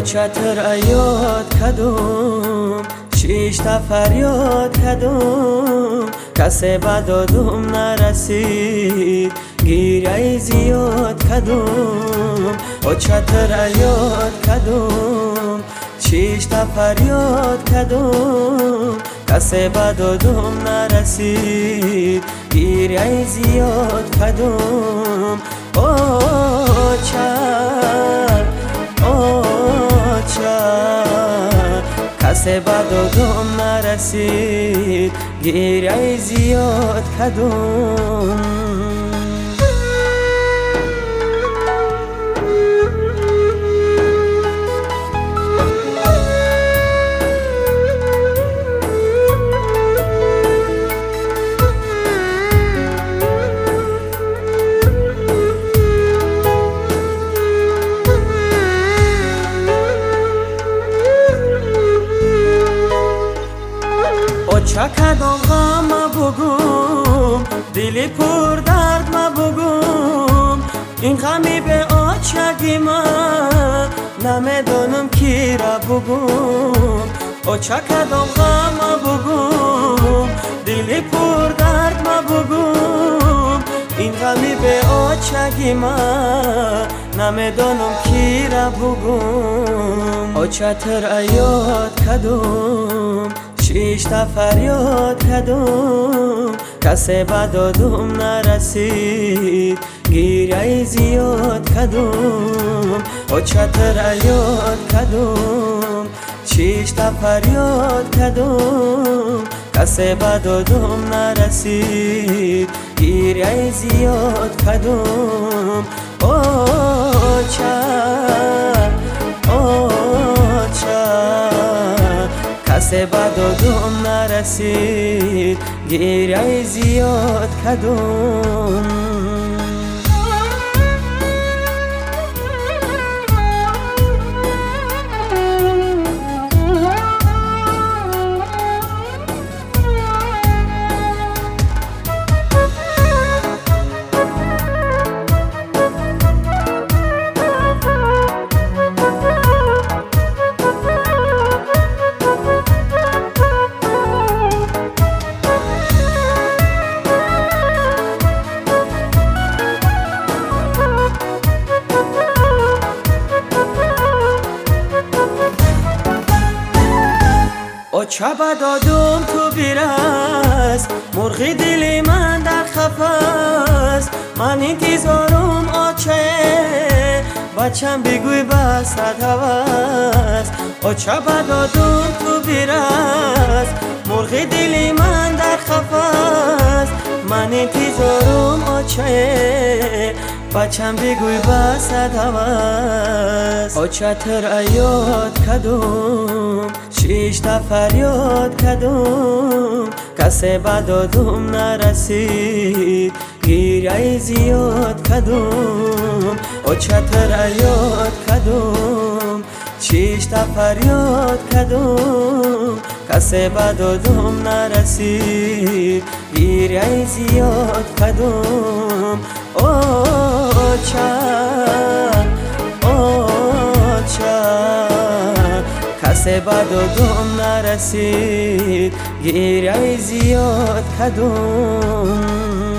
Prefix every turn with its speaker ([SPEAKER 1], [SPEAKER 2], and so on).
[SPEAKER 1] چتر یاد کدوم شیش تا فریاد کدوم کسی بدادم نرسید گیره زیاد کدوم چتر یاد کدوم شیش تا فریاد کدوم کسی بدادم نرسید گیره زیاد کدوم کسی بدادم نرسید گیره زیاد کدوم چکدم غم بگم دلی پر درد بگم این غمی به آچگی من نمیدانم کی را بگم چکدم غم بگم دلی پر درد بگم این غمی به آچگی من نمیدانم کی را بگم چتر یاد کدوم شیش تا فریاد کدوم کسی بدادم نرسید گیره زیاد کدوم چتر یاد کدوم شیش تا فریاد کدوم کسی بدادم نرسید گیره زیاد کدوم کسی بدادم نرسید گیره زیاد کدوم چه بدادم تو بیرست مرغی دلی من در خفست من انتظارم آچه بچم بگوی بسد هوست چه بدادم تو بیرست مرغی دلی من در خفست من انتظارم آچه بچم بگوی بسد هوست چتر یاد کدوم شیش تا فریاد کدوم کسی بدادم نرسید گیره زیاد کدوم چتر یاد کدوم شیش تا فریاد کدوم کسی بدادم نرسید گیره زیاد کدوم کسی بدادم نرسید گیره زیاد کدوم